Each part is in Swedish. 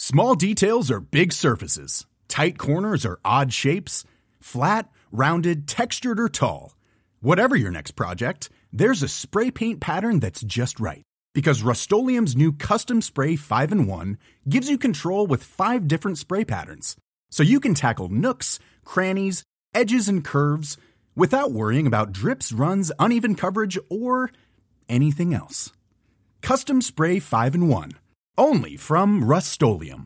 Small details are big surfaces. Tight corners are odd shapes. Flat, rounded, textured, or tall. Whatever your next project, there's a spray paint pattern that's just right. Because Rust-Oleum's new Custom Spray 5-in-1 gives you control with 5 different spray patterns. So you can tackle nooks, crannies, edges, and curves without worrying about drips, runs, uneven coverage, or anything else. Custom Spray 5-in-1. Only from Rust-Oleum.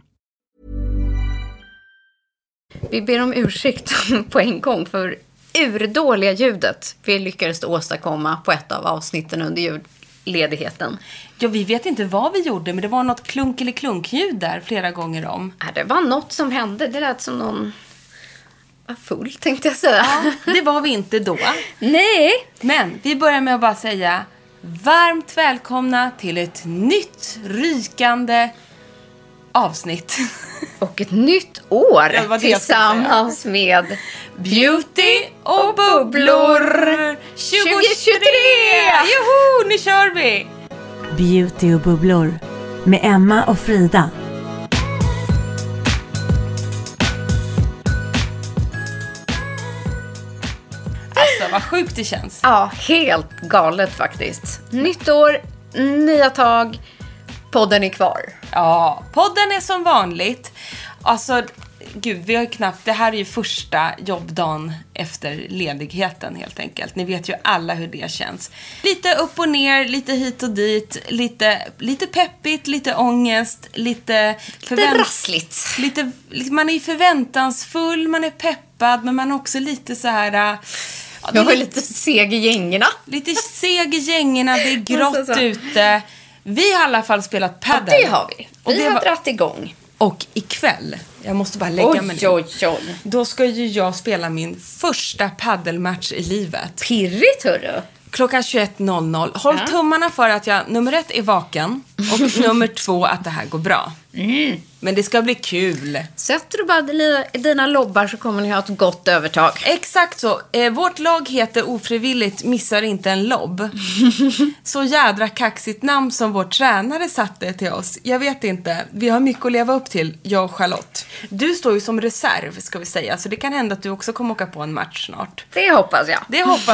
Vi ber om ursäkt på en gång för urdåliga ljudet vi lyckades åstadkomma på ett av avsnitten under julledigheten. Ja, vi vet inte vad vi gjorde, men det var något klunk eller klunkljud där flera gånger om. Det var något som hände. Det lät som någon var full, tänkte jag säga. Ja, det var vi inte då. Nej. Men vi börjar med att bara säga varmt välkomna till ett nytt rykande avsnitt. Och ett nytt år Ja, tillsammans med Beauty och bubblor 2023! Joho, nu kör vi! Beauty och bubblor med Emma och Frida. Alltså, vad sjukt det känns. Ja, helt galet faktiskt. Nytt år, nya tag, podden är kvar. Ja, podden är som vanligt. Alltså, gud, vi har ju knappt... Det här är ju första jobbdagen efter ledigheten helt enkelt. Ni vet ju alla hur det känns. Lite upp och ner, lite hit och dit. Lite peppigt, lite ångest, lite rassligt. Man är förväntansfull, man är peppad, men man är också lite så här... Ja, Jag var lite seg i gängerna. Lite seg i gängerna, det är grått ute. Vi har i alla fall spelat paddel. Ja, det har vi. Vi har dratt igång. Och ikväll, jag måste bara lägga mig ner. Oj. Då ska ju jag spela min första paddelmatch i livet. Pirrigt, hörru. Klockan 21.00. Håll tummarna för att jag, nummer 1, är vaken. Och nummer 2, att det här går bra. Men det ska bli kul. Sätter du bara dina lobbar så kommer ni ha ett gott övertag. Exakt så. Vårt lag heter ofrivilligt missar inte en lobb. Så jädra kaxigt namn som vår tränare satte till oss. Jag vet inte. Vi har mycket att leva upp till, jag och Charlotte. Du står ju som reserv, ska vi säga. Så det kan hända att du också kommer åka på en match snart. Det hoppas jag.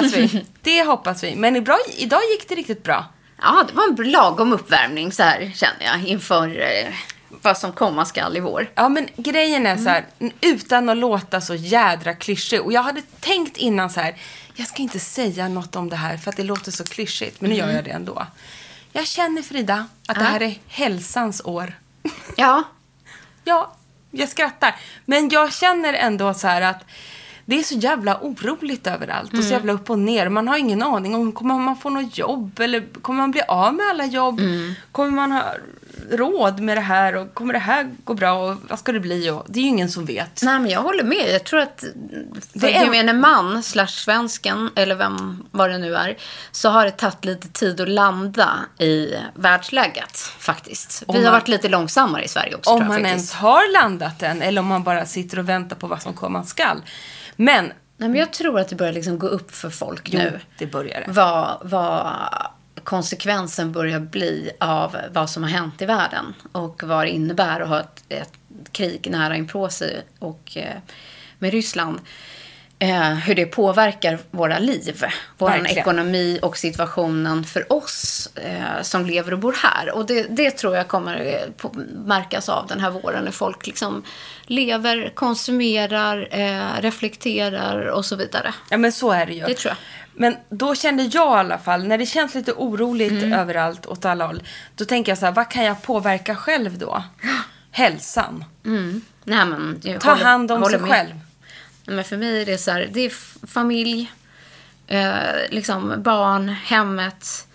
Det hoppas vi. Men idag gick det riktigt bra. Ja, det var en lagom uppvärmning så här, känner jag, inför vad som komma skall i vår. Ja, men grejen är så här, utan att låta så jädra klyschig. Och jag hade tänkt innan så här, jag ska inte säga något om det här för att det låter så klyschigt. Men nu gör jag det ändå. Jag känner, Frida, att det här är hälsans år. Ja. Ja, jag skrattar. Men jag känner ändå så här att det är så jävla oroligt överallt. Och så jävla upp och ner. Man har ingen aning om kommer man få något jobb. Eller kommer man bli av med alla jobb. Kommer man ha råd med det här. Och kommer det här gå bra. Och vad ska det bli. Och det är ju ingen som vet. Nej, men jag håller med. Jag tror att för gemene man / svensken. Eller vem vad det nu är. Så har det tagit lite tid att landa i världsläget. Faktiskt. Vi har varit lite långsammare i Sverige också. Om man ens har landat än. Eller om man bara sitter och väntar på vad som komma skall. Men jag tror att det börjar liksom gå upp för folk nu. Det börjar det. Vad konsekvensen börjar bli av vad som har hänt i världen. Och vad det innebär att ha ett krig nära inpå sig. Och med Ryssland. Hur det påverkar våra liv. Vår ekonomi och situationen för oss som lever och bor här. Och det tror jag kommer märkas av den här våren. När folk liksom lever, konsumerar, reflekterar och så vidare. Ja, men så är det ju. Det tror jag. Men då kände jag i alla fall, när det känns lite oroligt överallt åt alla håll. Då tänker jag så här, vad kan jag påverka själv då? Hälsan. Nej, men, ta hand om sig själv. Men för mig är det så här, det är familj, liksom barn, hemmet,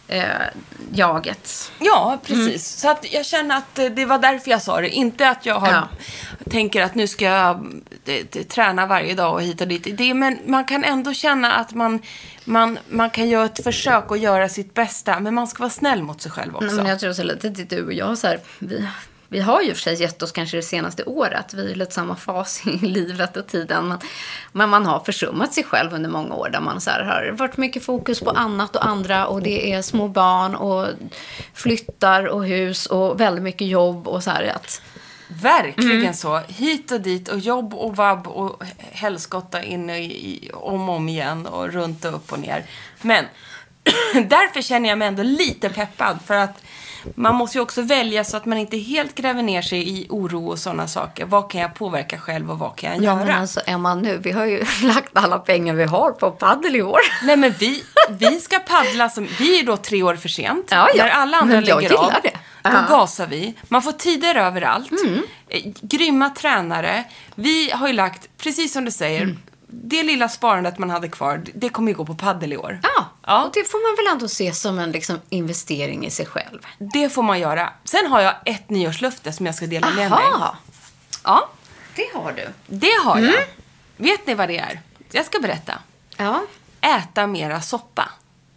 jaget. Ja, precis. Så att jag känner att det var därför jag sa det. Inte att jag tänker att nu ska jag träna varje dag och hit och dit. Men man kan ändå känna att man kan göra ett försök och göra sitt bästa. Men man ska vara snäll mot sig själv också. Men jag tror så lite till du och jag så här, vi har ju för sig gett oss kanske det senaste året. Vi är lite samma fas i livet och tiden. Men man har försummat sig själv under många år. Där man så här har varit mycket fokus på annat och andra. Och det är små barn och flyttar och hus och väldigt mycket jobb. Och så här att Verkligen så. Hit och dit och jobb och vabb och helskotta in om och om igen och runt och upp och ner. Men därför känner jag mig ändå lite peppad, för att man måste ju också välja så att man inte helt gräver ner sig i oro och sådana saker. Vad kan jag påverka själv och vad kan jag göra? Men alltså, Emma, nu, vi har ju lagt alla pengar vi har på paddel i år. Nej, men vi ska paddla vi är då 3 år för sent. Ja. När alla andra lägger av. Det. Då gasar vi. Man får tider överallt. Grymma tränare. Vi har ju lagt, precis som du säger, det lilla sparandet man hade kvar, det kommer ju gå på paddel i år. Ja, och det får man väl ändå se som en liksom investering i sig själv. Det får man göra. Sen har jag ett nyårslöfte som jag ska dela med mig. Ja, det har du. Det har jag. Vet ni vad det är? Jag ska berätta. Ja. Äta mera soppa.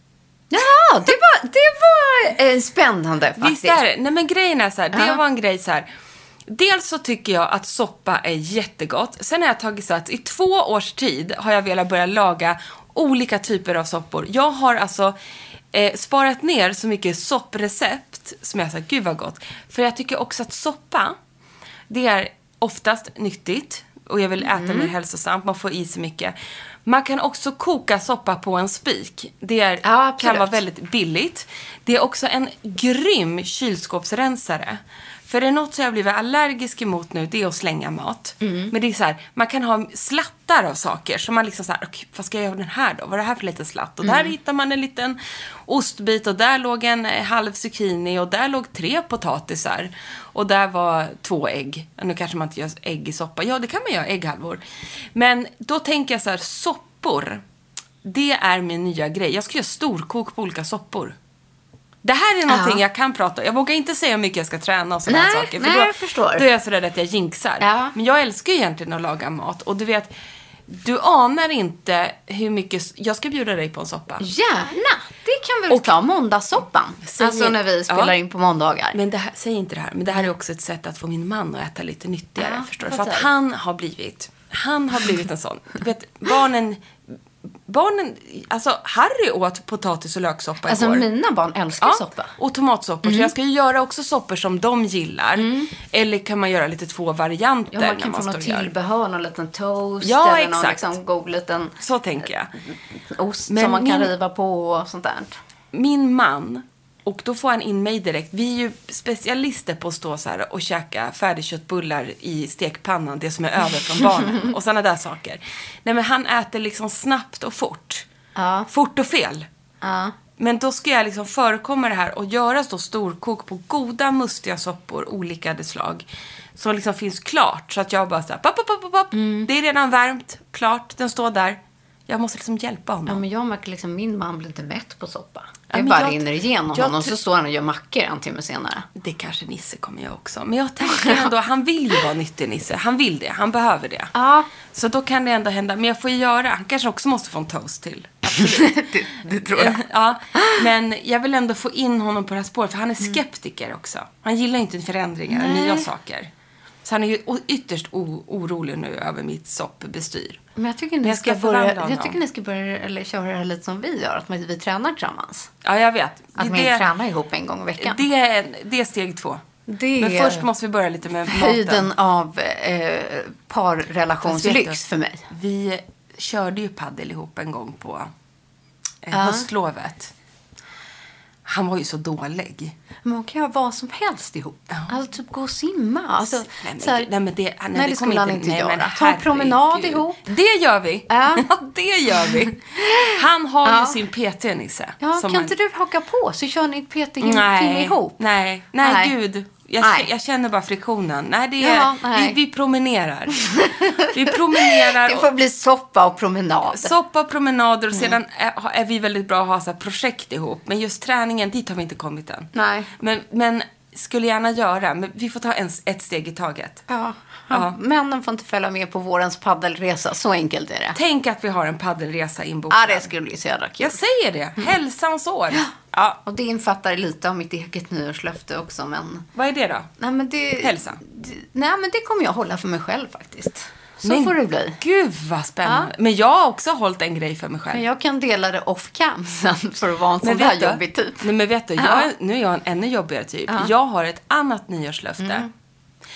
Ja, det var spännande faktiskt. Visst är det? Nej, men grejen är så här, det var en grej så här. Dels så tycker jag att soppa är jättegott. Sen har jag tagit så att i 2 års tid har jag velat börja laga olika typer av soppor. Jag har alltså sparat ner så mycket sopprecept som jag sa, gud vad gott. För jag tycker också att soppa, det är oftast nyttigt. Och jag vill äta mer hälsosamt, man får i sig mycket. Man kan också koka soppa på en spik. Det kan vara väldigt billigt. Det är också en grym kylskåpsrensare. För det är något som jag blivit allergisk emot nu, det är att slänga mat. Men det är så här, man kan ha slattar av saker. Så man liksom så här, okej, vad ska jag göra med den här då? Vad är det här för liten slatt? Och där hittar man en liten ostbit och där låg en halv zucchini och där låg 3 potatisar. Och där var 2 ägg. Nu kanske man inte gör ägg i soppa. Ja, det kan man göra, ägghalvor. Men då tänker jag så här, soppor, det är min nya grej. Jag ska göra storkok på olika soppor. Det här är någonting jag kan prata om. Jag vågar inte säga hur mycket jag ska träna och sådana saker. För jag förstår. Då är jag så rädd att jag jinxar. Ja. Men jag älskar ju egentligen att laga mat. Och du vet, du anar inte hur mycket... Jag ska bjuda dig på en soppa. Gärna! Det kan vi ta måndagssoppan. Alltså när vi spelar in på måndagar. Men det här, säg inte det här. Men det här är också ett sätt att få min man att äta lite nyttigare. Förstår du? För att han har blivit en sån. Du vet, barnen, alltså Harry åt potatis och löksoppa igår. Alltså mina barn älskar soppa. Och tomatsoppor. Så jag ska ju göra också soppor som de gillar. Eller kan man göra lite 2 varianter. Ja, man kan få något tillbehör, någon liten toast. Ja, eller någon exakt. Liksom god liten så tänker jag. Ost som man kan riva på och sånt där. Min man, och då får han in mig direkt. Vi är ju specialister på att stå så här och käka färdigköttbullar i stekpannan. Det som är över från barnen. Och sådana där saker. Nej, men han äter liksom snabbt och fort. Ja. Fort och fel. Ja. Men då ska jag liksom förekomma det här och göra så storkok på goda, mustiga soppor, olika slag. Som liksom finns klart. Så att jag bara så här, pop. Det är redan värmt, klart, den står där. Jag måste liksom hjälpa honom. Ja, men jag märker liksom, min man blir inte mätt på soppa. Det bara rinner igenom honom, så står han och gör mackor en timme senare. Det kanske Nisse kommer jag också. Men jag tänker ändå, han vill ju vara nyttig, Nisse. Han vill det, han behöver det. Ja. Så då kan det ändå hända. Men jag får ju göra, han kanske också måste få en toast till. det tror jag. Ja, men jag vill ändå få in honom på det här spåret. För han är skeptiker också. Han gillar inte förändringar och nya saker. Så han är ju ytterst orolig nu över mitt soppbestyr. Men jag tycker ni ska börja eller köra det här lite som vi gör. Att vi tränar tillsammans. Ja, jag vet. Att vi tränar ihop en gång i veckan. Det är steg 2. Men först måste vi börja lite med maten. Höjden av parrelationslyx för mig. Vi körde ju paddel ihop en gång på höstlovet. Han var ju så dålig. Men man kan göra vad som helst ihop. Ja. Alltså typ gå och simma. Alltså, det skulle han inte göra. Ta en promenad ihop. Det gör vi. Ja. Det gör vi. Han har ju sin PT, Nisse. Ja, kan inte du haka på så kör ni ett PT-timme ihop? Nej, gud. Jag känner bara friktionen. Nej, vi promenerar. Vi promenerar. Det får bli soppa och promenad. Soppa och promenader. Och sedan är vi väldigt bra att ha så här projekt ihop. Men just träningen, dit har vi inte kommit än. Nej. Men skulle gärna göra. Men vi får ta ett steg i taget. Ja. Männen får inte följa med på vårens paddelresa. Så enkelt är det. Tänk att vi har en paddelresa inbokad. Ja, det skulle bli så jävla kul. Jag säger det. Hälsans år. Ja. Och det infattar lite av mitt eget nyårslöfte också. Men... Vad är det då? Nej, men det... Hälsa? Nej, men det kommer jag hålla för mig själv faktiskt. Så får det bli. Gud vad spännande. Ja. Men jag har också hållit en grej för mig själv. Men jag kan dela det off-cam sen för att vara en sån där jobbig typ. Nej, men vet du, nu är jag en ännu jobbigare typ. Ja. Jag har ett annat nyårslöfte.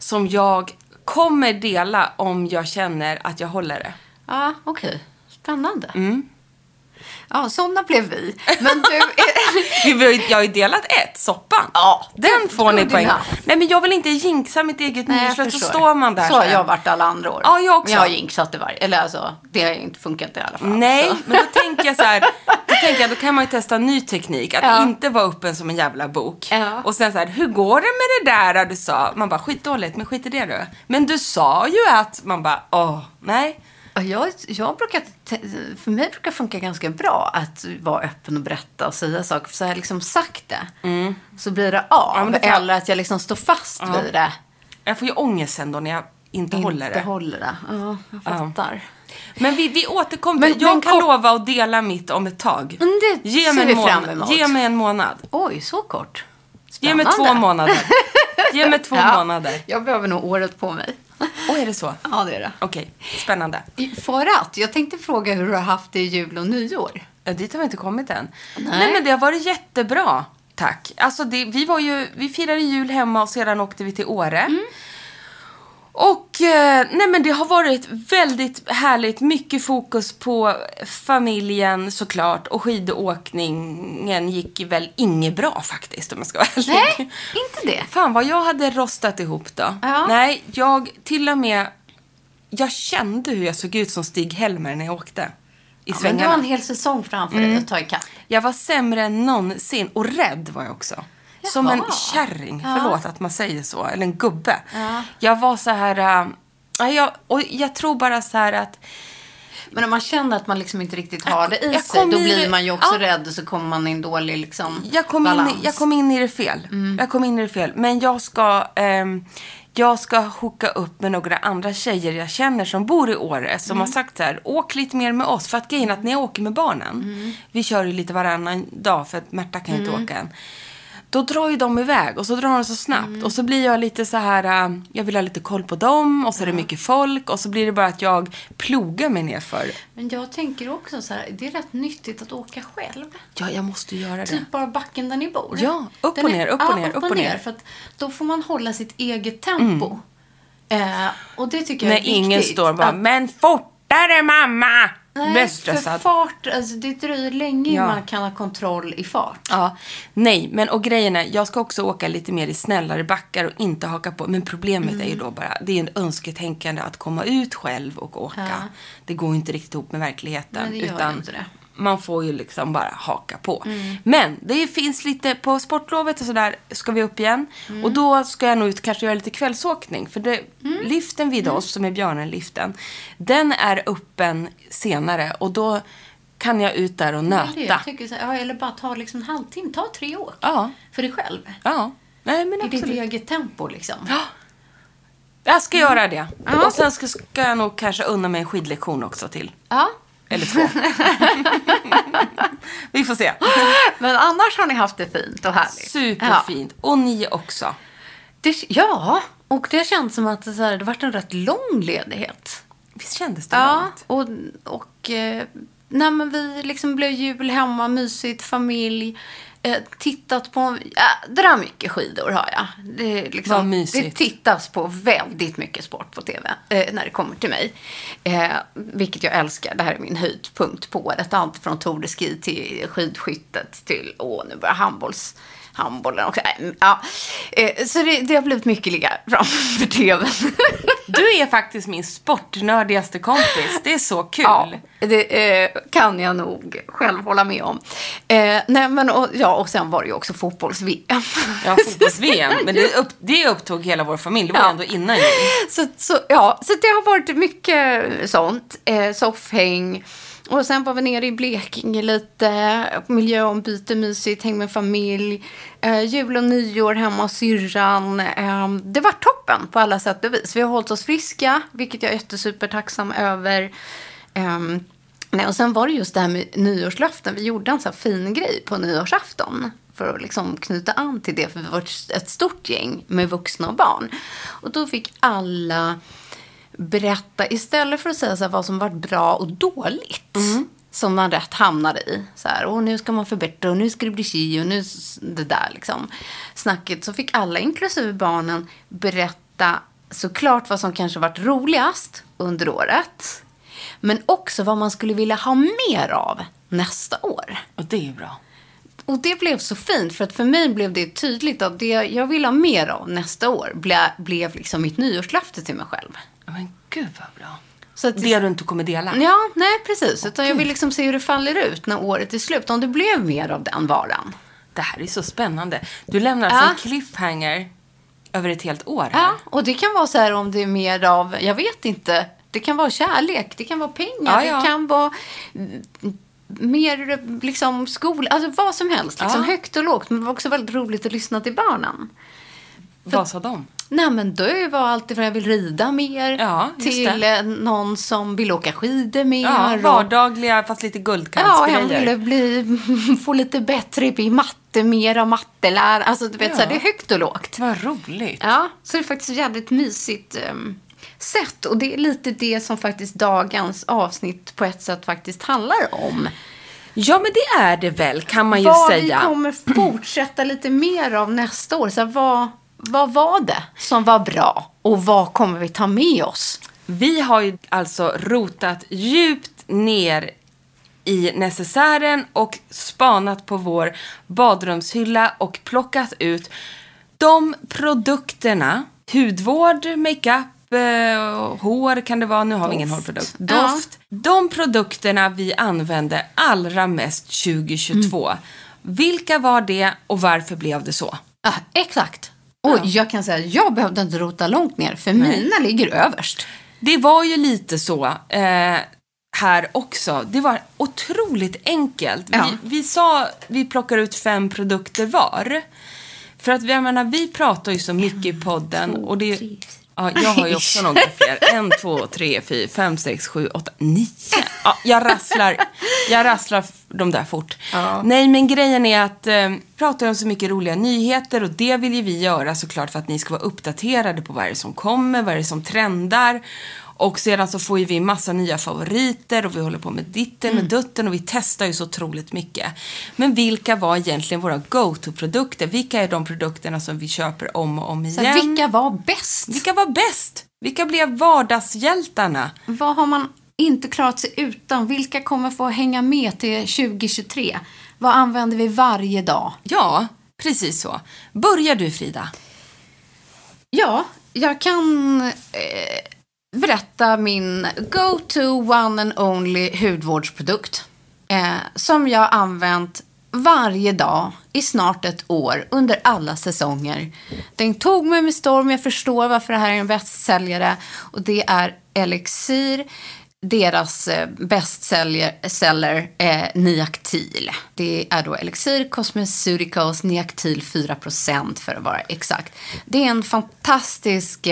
som jag kommer dela om jag känner att jag håller det. Ja, okej. Spännande. Ja, sådana blev vi. Men du... Jag har ju delat soppan. Ja, den får ni poäng. enough. Nej, men jag vill inte jinxa mitt eget nyårslöfte. Så står man där. Så har sen. jag varit alla andra år. Ja, jag också. Men jag har jinxat det eller alltså, det har inte funkat i alla fall. Nej, så. men då tänker jag så här, då kan man ju testa en ny teknik. Att inte vara öppen som en jävla bok. Ja. Och sen så här, hur går det med det där du sa? Man bara, skitdåligt, men skit i det du. Men du sa ju att, man bara, nej. Jag brukar, för mig brukar det funka ganska bra att vara öppen och berätta och säga saker. För så har jag liksom sagt det, så blir det av. Ja, men eller att jag liksom står fast vid det. Jag får ju ångest sen då när jag inte håller det. Inte håller det. Ja, jag fattar. Men vi återkommer. Men jag kan lova att dela mitt om ett tag. Men det ser vi fram emot. Ge mig en månad. Oj, så kort. Ge mig 2 månader. Ge mig 2 månader. Jag behöver nog året på mig. Är det så? Ja, det är det. Okej, spännande. För att, jag tänkte fråga hur du har haft det i jul och nyår. Ja, dit har vi inte kommit än. Nej. Nej, men det har varit jättebra. Tack. Alltså vi firade jul hemma och sedan åkte vi till Åre. Och nej, men det har varit väldigt härligt. Mycket fokus på familjen såklart. Och skidåkningen gick väl inget bra faktiskt, om jag ska vara ärlig. Nej, inte det. Fan vad jag hade rostat ihop då. Ja. Nej, jag kände hur jag såg ut som Stig Helmer när jag åkte. I Men svängarna. du har en hel säsong framför dig att ta i kapp. Jag var sämre än någonsin. Och rädd var jag också. Som en kärring. Förlåt att man säger så. Eller en gubbe. Ja. Jag var så här... jag tror bara så här att... Men om man känner att man liksom inte riktigt har det i sig, då blir man ju också rädd och så kommer man i en dålig liksom, balans. Jag kom in i det fel. Jag kom in i det fel. Men jag ska hooka upp med några andra tjejer jag känner som bor i Åre. Som har sagt så här, åk lite mer med oss. För att grejen att när jag åker med barnen. Vi kör ju lite varannan dag för att Märta kan inte åka än. Då drar ju de iväg och så drar de så snabbt. Och så blir jag lite så här, jag vill ha lite koll på dem. Och så är det mycket folk. Och så blir det bara att jag plogar mig ner för. Men jag tänker också så här, det är rätt nyttigt att åka själv. Ja, jag måste göra det. Typ bara backen där ni bor. Ja, upp och ner, upp och ner. För att då får man hålla sitt eget tempo. Och det tycker jag när är viktigt. Ingen står bara, men fortare mamma! Nej, för fart, alltså det dröjer länge innan man kan ha kontroll i fart. Ja, nej, men och grejen är, jag ska också åka lite mer i snällare backar och inte haka på. Men problemet är ju då bara, det är en önsketänkande att komma ut själv och åka. Ja. Det går inte riktigt ihop med verkligheten. Nej, det gör utan inte det. Man får ju liksom bara haka på. Men det finns lite, på sportlovet och sådär ska vi upp igen. Och då ska jag nog ut kanske göra lite kvällsåkning. För liften vid oss, som är Björnen-liften, den är öppen senare. Och då kan jag ut där och nöta. Jag tycker så här, eller bara ta liksom en halvtimme, ta 3 år. Ja. För dig själv. Ja. Nej, men i absolut. ditt eget tempo liksom. Ja. Jag ska göra det. Och sen ska jag nog kanske unna mig en skidlektion också till. Ja. Eller 2. Vi får se. Men annars har ni haft det fint och härligt. Superfint. Ja. Och ni också. Ja, och det känns som att det har varit en rätt lång ledighet. Visst kändes det långt? Och nej, men vi liksom blev jul hemma, mysigt, familj. Tittat på... drar mycket skidor har jag. Det, liksom, det tittas på väldigt mycket sport på tv när det kommer till mig. Vilket jag älskar. Det här är min höjdpunkt på året. Allt från Tour de Ski till skidskyttet till nu bara handbollen också. Ja. Så det har blivit mycket ligga framför tvn. Du är faktiskt min sportnördigaste kompis. Det är så kul. Ja, det kan jag nog själv hålla med om. Nej, men, och sen var det ju också fotbolls-VM. Ja, fotbolls-VM. Men det upptog hela vår familj. Det var ändå innan jul. Så det har varit mycket sånt. Soffhäng. Och sen var vi nere i Blekinge lite. Miljöombyte, mysigt, häng med familj. Jul och nyår hemma hos syrran. Det var toppen på alla sätt och vis. Vi har hållit oss friska, vilket jag är jättesupertacksam över. Och sen var det just det här med nyårslöften. Vi gjorde en så här fin grej på nyårsafton. För att liksom knyta an till det. För vi var ett stort gäng med vuxna och barn. Och då fick alla... berätta istället för att säga så här, vad som varit bra och dåligt som man rätt hamnade i så här, och nu ska man förbättra och nu ska det bli chi och nu det där liksom snacket, så fick alla inklusive barnen berätta såklart vad som kanske varit roligast under året. Men också vad man skulle vilja ha mer av nästa år. Och det är bra. Och det blev så fint, för att för mig blev det tydligt att det jag vill ha mer av nästa år blev liksom mitt nyårslöfte till mig själv. Men gud vad bra. Så att det du inte kommer dela. Ja, nej precis. Utan jag vill liksom se hur det faller ut när året är slut. Om det blev mer av den varan. Det här är så spännande. Du lämnar alltså en cliffhanger över ett helt år här. Ja, och det kan vara så här om det är mer av, jag vet inte. Det kan vara kärlek, det kan vara pengar, det kan vara mer liksom skola, alltså vad som helst. Liksom högt och lågt, men det var också väldigt roligt att lyssna till barnen. Vad sa de? Nej, men det var alltid för att jag vill rida mer till någon som vill åka skidor mer. Ja, vardagliga fast lite guldkantsgrejer. Ja, jag ville få lite bättre i matte, mer av mattelär. Alltså du vet, så här, det är högt och lågt. Vad roligt. Ja, så det är faktiskt jävligt mysigt sätt. Och det är lite det som faktiskt dagens avsnitt på ett sätt faktiskt handlar om. Ja, men det är det väl, kan man ju säga. Vad vi kommer fortsätta lite mer av nästa år. Så här, vad var det som var bra? Och vad kommer vi ta med oss? Vi har ju alltså rotat djupt ner i necessären och spanat på vår badrumshylla och plockat ut de produkterna. Hudvård, makeup, hår kan det vara. Nu har vi ingen hårprodukt. Doft. De produkterna vi använde allra mest 2022. Vilka var det och varför blev det så? Ja, exakt. Och jag kan säga att jag behövde inte rota långt ner, för mina ligger överst. Det var ju lite så här också. Det var otroligt enkelt. Vi plockar ut 5 produkter var. För att vi pratar ju så mycket i podden. Och det, jag har ju också några fler. 1, 2, 3, 4, 5, 6, 7, 8, 9. Ja, jag rasslar de där fort. Ja. Nej, men grejen är att pratar om så mycket roliga nyheter. Och det vill ju vi göra såklart för att ni ska vara uppdaterade på vad det är som kommer, vad det är som trendar. Och sedan så får ju vi massa nya favoriter och vi håller på med ditten och dutten och vi testar ju så otroligt mycket. Men vilka var egentligen våra go-to-produkter? Vilka är de produkterna som vi köper om och om igen? Så vilka var bäst? Vilka var bäst? Vilka blev vardagshjältarna? Vad har man inte klarat sig utan? Vilka kommer få hänga med till 2023? Vad använder vi varje dag? Ja, precis så. Börjar du, Frida? Ja, jag kan berätta min go-to one and only hudvårdsprodukt som jag använt varje dag i snart ett år under alla säsonger. Den tog mig med storm, jag förstår varför det här är en bästsäljare, och det är Elixir, deras bästseller Niactil. Det är då Elixir Cosmeceuticals Niactil 4% för att vara exakt. Det är en fantastisk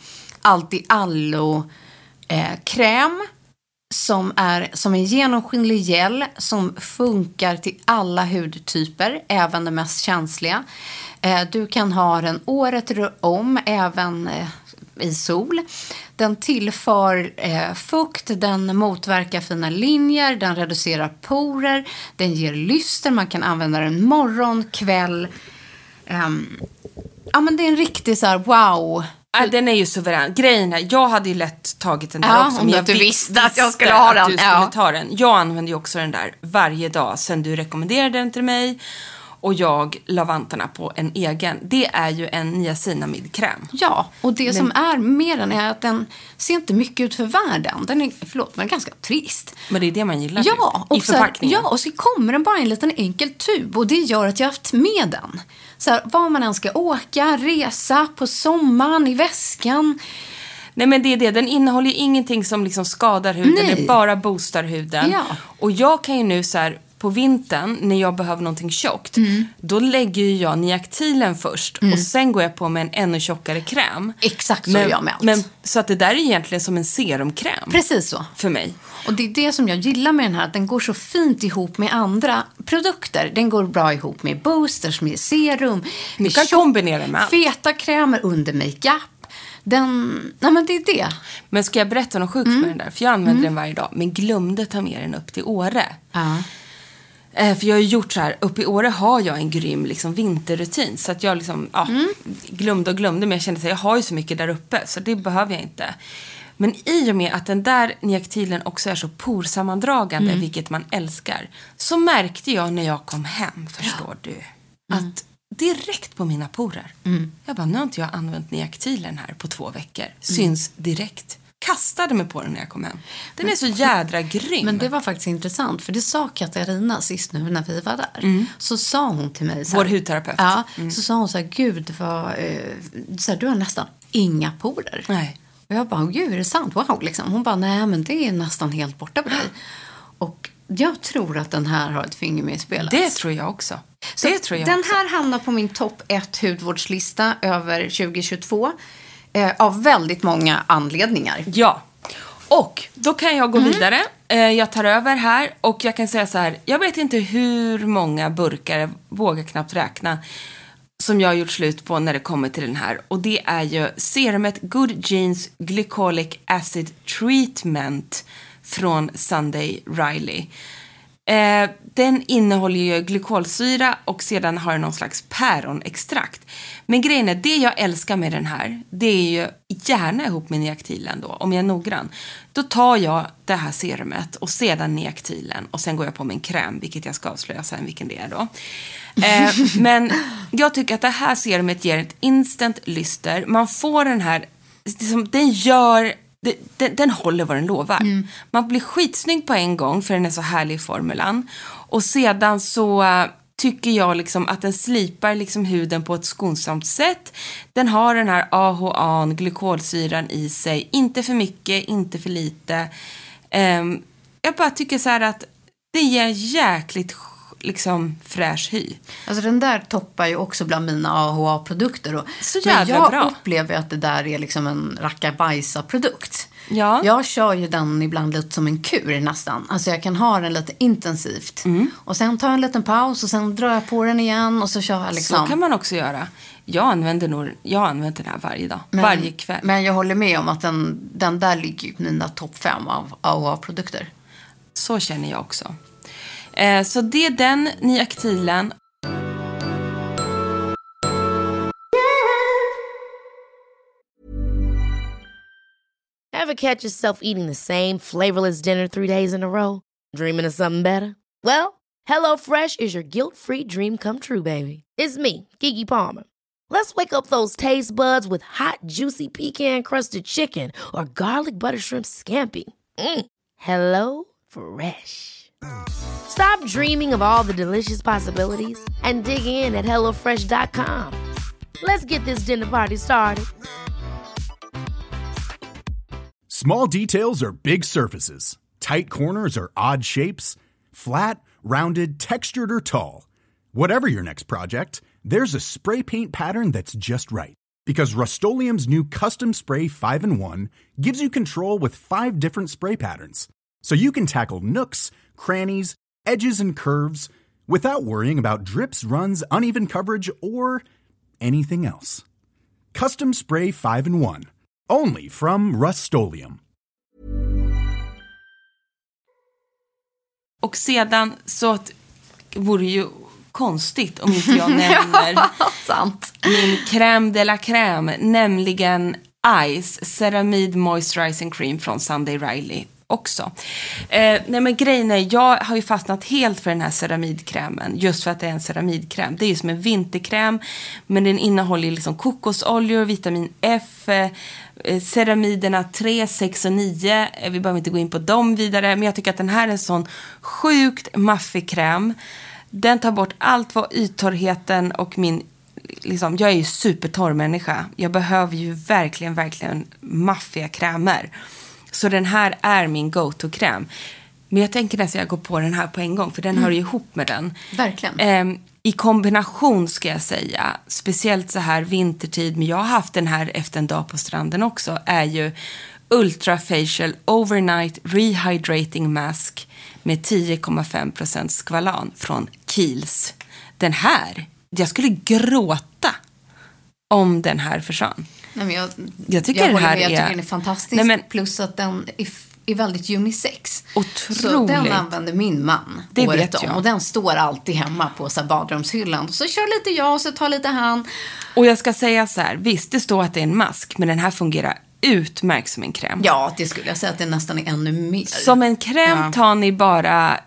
Alti-Allo kräm som är som en genomskinlig gel som funkar till alla hudtyper, även de mest känsliga. Du kan ha den året om, även i sol. Den tillför fukt, den motverkar fina linjer, den reducerar porer, den ger lyster, man kan använda den morgon, kväll. Ja, men det är en riktig så här wow. Den är ju suverän. Grejen är, jag hade ju lätt tagit den där också. Om jag du visste att jag skulle ha den. Du skulle ta den. Jag använder ju också den där varje dag sen du rekommenderade den till mig. Och jag la vantarna på en egen. Det är ju en niacinamidkräm. Ja, och det som är med den är att den ser inte mycket ut för världen. Den är ganska trist. Men det är det man gillar i förpackningen. Ja, och så kommer den bara i en liten enkel tub. Och det gör att jag har haft med den. Så här, var man än ska åka, resa, på sommaren, i väskan. Nej, men det är det. Den innehåller ju ingenting som liksom skadar huden. Det bara boostar huden. Ja. Och jag kan ju nu så här, på vintern, när jag behöver någonting tjockt, då lägger ju jag Niactilen först. Och sen går jag på med en ännu tjockare kräm. Exakt så jag med allt. Men, så att det där är egentligen som en serumkräm. Precis så. För mig. Och det är det som jag gillar med den här. Att den går så fint ihop med andra produkter. Den går bra ihop med boosters, med serum. Du kan kombinera med allt. Feta krämer under makeup. Nej, men det är det. Men ska jag berätta något sjukt med den där? För jag använder den varje dag. Men glömde ta med den upp till Åre. För jag har ju gjort så här, uppe i Åre har jag en grym liksom vinterrutin. Så att jag liksom, glömde, men jag kände att jag har ju så mycket där uppe. Så det behöver jag inte. Men i och med att den där Niactilen också är så porsammandragande, vilket man älskar, så märkte jag när jag kom hem, förstår du, att direkt på mina porer. Jag bara, nu har inte jag använt Niactilen här på 2 veckor. Syns direkt. Kastade mig på den när jag kom hem. Den är så jädra grym. Men det var faktiskt intressant, för det sa Katarina sist nu när vi var där. Så sa hon till mig så här, vår hudterapeut. Ja, så sa hon så här, gud vad, så här, du har nästan inga porer. Nej. Och jag bara, gud är det sant? Wow, liksom. Hon bara, nej men det är nästan helt borta på dig. Och jag tror att den här har ett finger med i spelet. Det tror jag också. Så det tror jag den också. här hamnar på min topp 1 hudvårdslista över 2022. Av väldigt många anledningar. Ja, och då kan jag gå vidare. Jag tar över här och jag kan säga så här. Jag vet inte hur många burkar, jag vågar knappt räkna, som jag har gjort slut på när det kommer till den här. Och det är ju serumet Good Genes Glycolic Acid Treatment från Sunday Riley. Den innehåller ju glykolsyra och sedan har den någon slags päronextrakt. Men grejen är, det jag älskar med den här, det är ju gärna ihop med Niactilen då, om jag är noggrann. Då tar jag det här serumet och sedan Niactilen och sen går jag på min kräm, vilket jag ska avslöja sen vilken det är då. Men jag tycker att det här serumet ger ett instant lyster. Man får den här, liksom, den gör... Den håller vad den lovar. Man blir skitsnygg på en gång för den är så härlig i formulan. Och sedan så tycker jag liksom att den slipar liksom huden på ett skonsamt sätt. Den har den här AHA, glykolsyran i sig. Inte för mycket, inte för lite. Jag bara tycker så här att det ger jäkligt liksom fräsch hy. Alltså den där toppar ju också bland mina AHA-produkter. Så jävla jag bra. upplever att det där är liksom en rackabajsa-produkt. Ja. Jag kör ju den ibland lite som en kur nästan. Alltså jag kan ha den lite intensivt. Och sen tar jag en liten paus och sen drar jag på den igen och så kör jag liksom. Så kan man också göra. Jag använder den här varje dag. Varje kväll. Men jag håller med om att den där ligger på mina topp 5 av AHA-produkter. Så känner jag också. Så det är den Niactilen. Ever catch yourself eating the same flavorless dinner 3 days in a row? Dreaming of something better? Well, HelloFresh is your guilt-free dream come true, baby. It's me, Keke Palmer. Let's wake up those taste buds with hot, juicy pecan-crusted chicken or garlic butter shrimp scampi. Hello Fresh. Stop dreaming of all the delicious possibilities and dig in at HelloFresh.com. Let's get this dinner party started. Small details are big surfaces. Tight corners are odd shapes. Flat, rounded, textured, or tall. Whatever your next project, there's a spray paint pattern that's just right. Because Rust-Oleum's new Custom Spray 5-in-1 gives you control with 5 different spray patterns. So you can tackle nooks, crannies, edges, and curves without worrying about drips, runs, uneven coverage, or anything else. Custom Spray 5-in-1. Only from Rust-Oleum. Och sedan så vore det ju konstigt om inte jag nämner Sant. min crème de la crème, nämligen Ice Ceramide Moisturizing Cream från Sunday Riley också. Nej men grejen är, jag har ju fastnat helt för den här ceramidkrämen just för att det är en ceramidkräm. Det är ju som en vinterkräm, men den innehåller liksom kokosoljor, vitamin F, ceramiderna 3, 6 och 9. Vi behöver inte gå in på dem vidare, men jag tycker att den här är en sån sjukt maffig kräm. Den tar bort allt vad yttorrheten och min liksom, jag är ju supertorr människa. Jag behöver ju verkligen maffiga krämer. Så den här är min go-to-kräm. Men jag tänker nästan jag går på den här på en gång, för den hör ju ihop med den. Verkligen. I kombination ska jag säga, speciellt så här vintertid, men jag har haft den här efter en dag på stranden också, är ju Ultra Facial Overnight Rehydrating Mask med 10,5% skvalan från Kiehl's. Den här, jag skulle gråta om den här försvann. Nej, men jag tycker den här jag tycker den är fantastisk. Nej, men, plus att den är väldigt unisex. Otroligt. Så den använder min man det året vet jag. om. Och den står alltid hemma på så här badrumshyllan. Så kör lite jag och så tar lite han. Och jag ska säga så här, visst det står att det är en mask, men den här fungerar utmärkt som en kräm. Ja, det skulle jag säga att det nästan är ännu mer. Som en kräm tar ni bara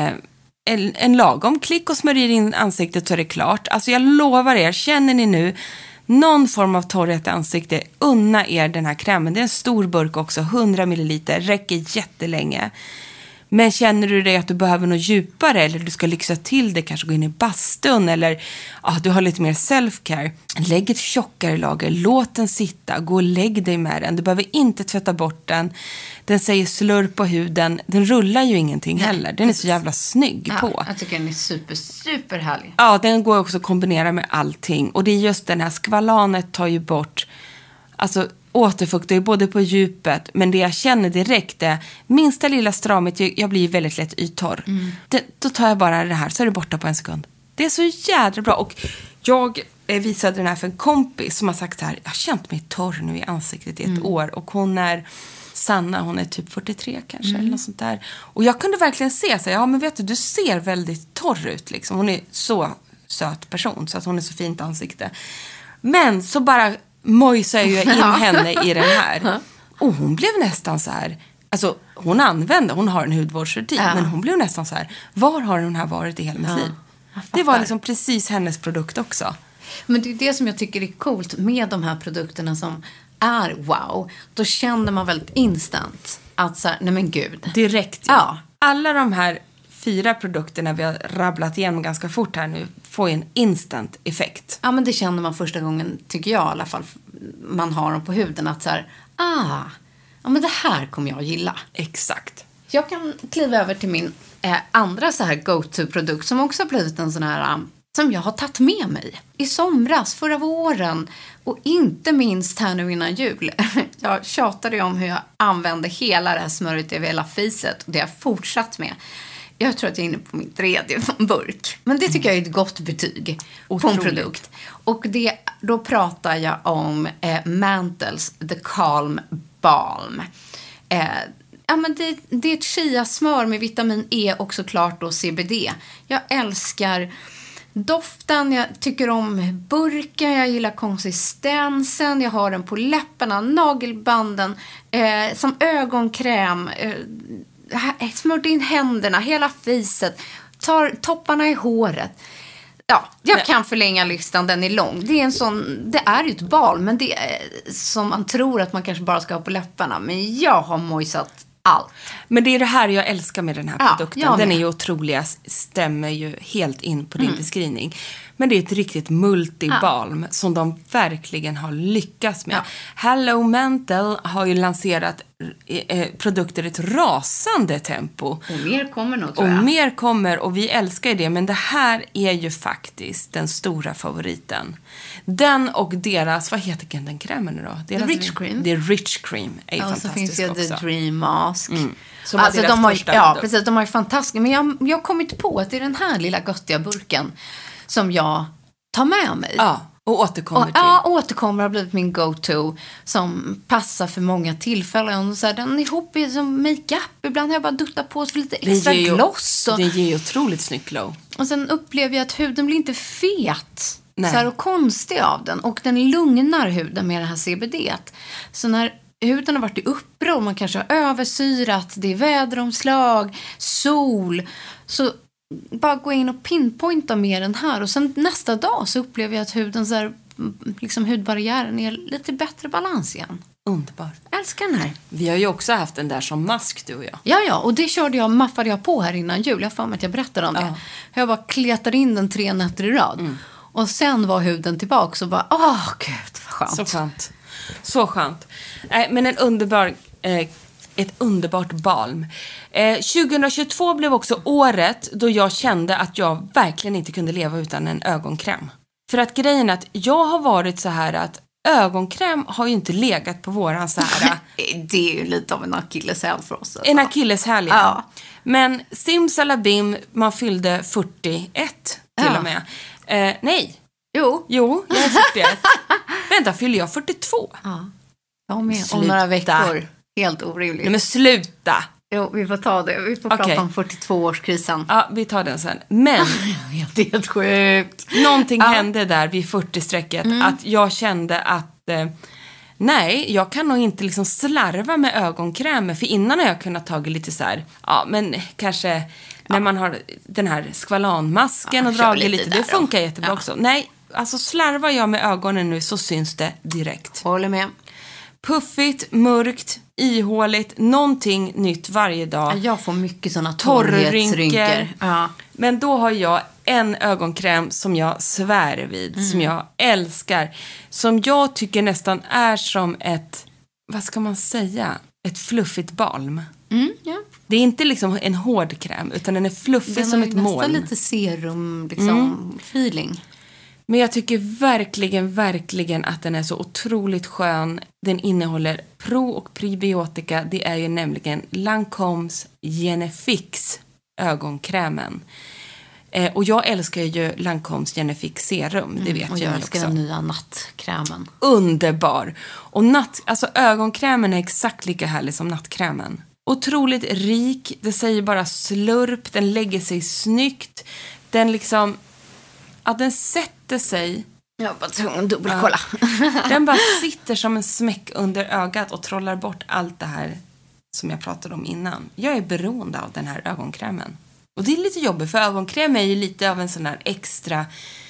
en lagom klick och smörjer in ansiktet så är det klart. Alltså jag lovar er, känner ni nu någon form av torrhet i ansiktet, unna er den här krämen. Det är en stor burk också, 100 ml, räcker jättelänge. Men känner du dig att du behöver något djupare eller du ska lyxa till det, kanske gå in i bastun eller du har lite mer self-care, lägg ett tjockare lager, låt den sitta, gå och lägg dig med den. Du behöver inte tvätta bort den. Den säger slurp på huden. Den rullar ju ingenting heller. Den är så jävla snygg på. Jag tycker den är super härlig. Ja, den går också att kombinera med allting. Och det är just den här skvalanet tar ju bort, alltså återfuktar ju både på djupet, men det jag känner direkt är minsta lilla stramhet, jag blir väldigt lätt yttorr. Då tar jag bara det här så är det borta på en sekund. Det är så jädra bra. Och jag visade den här för en kompis som har sagt så här, jag har känt mig torr nu i ansiktet i ett år, och hon är Sanna, hon är typ 43 kanske eller något sånt där. Och jag kunde verkligen se så här, ja men vet du ser väldigt torr ut liksom. Hon är så söt person så att hon är så fint ansikte. Men så bara mojsar jag in henne i den här. Och hon blev nästan så här, alltså hon har en hudvårdsrutin, men hon blev nästan så här, var har den här varit i hela mitt liv? Det var liksom precis hennes produkt också. Men det är det som jag tycker är coolt med de här produkterna som är wow. Då känner man väldigt instant att så här, nej men gud. Direkt, ja. Alla de här 4 produkterna vi har rabblat igenom ganska fort här nu får en instant effekt. Ja, men det känner man första gången, tycker jag i alla fall, man har dem på huden, att så här, ja men det här kommer jag gilla. Exakt. Jag kan kliva över till min andra så här go-to-produkt som också har blivit en sån här som jag har tagit med mig i somras, förra våren och inte minst här nu innan jul. Jag tjatade om hur jag använde hela det här smörjet över hela facet och det har jag fortsatt med. Jag tror att jag är inne på min 3:e burk. Men det tycker jag är ett gott betyg på en produkt. Och då pratar jag om Mantles The Calm Balm. Ja, men det är ett chia-smör med vitamin E och såklart då CBD. Jag älskar doften, jag tycker om burken, jag gillar konsistensen, jag har den på läpparna, nagelbanden, som ögonkräm, smörjt in händerna, hela fiset, tar topparna i håret. Ja, jag kan förlänga listan, den är lång. Det är ju ett balm, men det är som man tror att man kanske bara ska ha på läpparna. Men jag har mojsat allt. Men det är det här jag älskar med den här produkten. Den är ju otrolig, stämmer ju helt in på din beskrivning. Men det är ett riktigt multibalm som de verkligen har lyckats med. Hello Mental har ju lanserat produkter i ett rasande tempo. Och mer kommer nog, tror jag. Och mer kommer, och vi älskar det. Men det här är ju faktiskt den stora favoriten. Den och deras, vad heter den krämen nu då? The Rich Cream. The Rich Cream är ju fantastisk också. Och så finns ju The Dream Mask. Som alltså de har, precis, de har ju fantastiska. Men jag har kommit på att det är den här lilla göttiga burken som jag tar med mig. Ja, och återkommer till. Ja, återkommer har blivit min go-to som passar för många tillfällen. Så här, den är ihop som make-up. Ibland har jag bara duttat på för lite extra gloss. Det ger ju otroligt snyggt glow. Och sen upplever jag att huden blir inte fet. Så här, och konstig av den. Och den lugnar huden med det här CBD-t. Så när huden har varit i uppror, man kanske har översyrat, det är väderomslag, sol, så bara gå in och pinpointa med den här. Och sen nästa dag så upplever jag att huden så här, liksom hudbarriären är lite bättre balans igen. Underbart. Älskar den här. Vi har ju också haft den där som mask, du och jag. Ja, och det maffade jag på här innan jul. Jag får med att jag berättade om det. Jag bara kletade in den 3 nätter i rad. Och sen var huden tillbaka och bara, gud, vad skönt. Så skönt. Så skönt. Men ett underbart balm. 2022 blev också året då jag kände att jag verkligen inte kunde leva utan en ögonkräm. För att grejen är att jag har varit så här att ögonkräm har ju inte legat på våran så här. Det är ju lite av en akilleshäl för oss. En akilleshäl, ja. Men simsalabim, man fyllde 41 till och med. Nej. Jo, jag är 41. Vänta, fyller jag 42? Ja. Jag med. Om några veckor. Helt orimligt. Nej men sluta! Jo, vi får ta det. Vi får prata om 42-årskrisen. Ja, vi tar den sen. Men Det är helt sjukt. någonting hände där vid 40-strecket. Att jag kände att nej, jag kan nog inte liksom slarva med ögonkrämer. För innan har jag kunnat ta lite så här, ja men kanske när man har den här skvalanmasken och dragit lite. Det funkar jättebra också. Nej, alltså slarvar jag med ögonen nu så syns det direkt. Håller med. Puffigt, mörkt, ihåligt, någonting nytt varje dag. Jag får mycket sådana torrrynkor. Ja. Men då har jag en ögonkräm som jag svär vid, som jag älskar. Som jag tycker nästan är som ett, vad ska man säga, ett fluffigt balm. Ja. Det är inte liksom en hård kräm, utan den är fluffig Den som har ett nästan moln. lite serum liksom, feeling. Men jag tycker verkligen att den är så otroligt skön. Den innehåller pro- och prebiotika. Det är ju nämligen Lancomes Genefix ögonkrämen. Och jag älskar ju Lancomes Genefix serum. Det vet Och jag jag också. älskar den nya nattkrämen. Underbar. Och alltså ögonkrämen är exakt lika härlig som nattkrämen. Otroligt rik. Det säger bara slurp. Den lägger sig snyggt. Den liksom... Att den sätter sig... Jag bara tvungen att dubbelkolla. Den bara sitter som en smäck under ögat och trollar bort allt det här som jag pratade om innan. Jag är beroende av den här ögonkrämen. Och det är lite jobbigt, för ögonkräm är ju lite av en sån här extra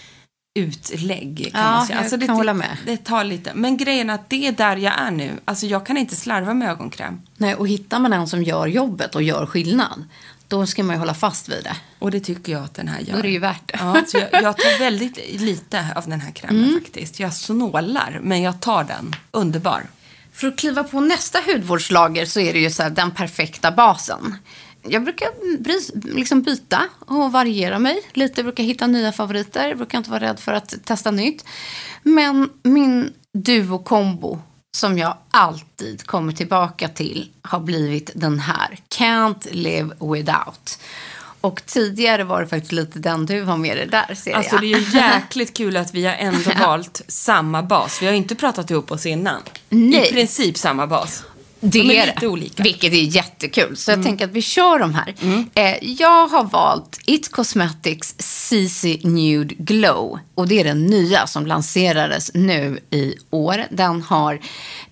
utlägg, kan man säga. Alltså jag kan hålla med. Det tar lite. Men grejen är att det är där jag är nu. Alltså jag kan inte slarva med ögonkräm. Nej, och hittar man en som gör jobbet och gör skillnad, då ska man ju hålla fast vid det. Och det tycker jag att den här gör. Då är det ju värt det. Ja, så jag tar väldigt lite av den här krämen faktiskt. Jag snålar, men jag tar den. Underbar. För att kliva på nästa hudvårdslager så är det ju så här, den perfekta basen. Jag brukar liksom byta och variera mig lite. Jag brukar hitta nya favoriter. Jag brukar inte vara rädd för att testa nytt. Men min duo-kombo som jag alltid kommer tillbaka till har blivit den här. Can't live without. Och tidigare var det faktiskt lite den du har med dig där, ser Alltså jag. det är ju jäkligt kul att vi har ändå valt samma bas. Vi har ju inte pratat ihop oss innan. Nej. I princip samma bas. Det De är är lite olika. Vilket är jättekul. Så jag tänker att vi kör de här. Jag har valt It Cosmetics CC Nude Glow. Och det är den nya som lanserades nu i år. Den har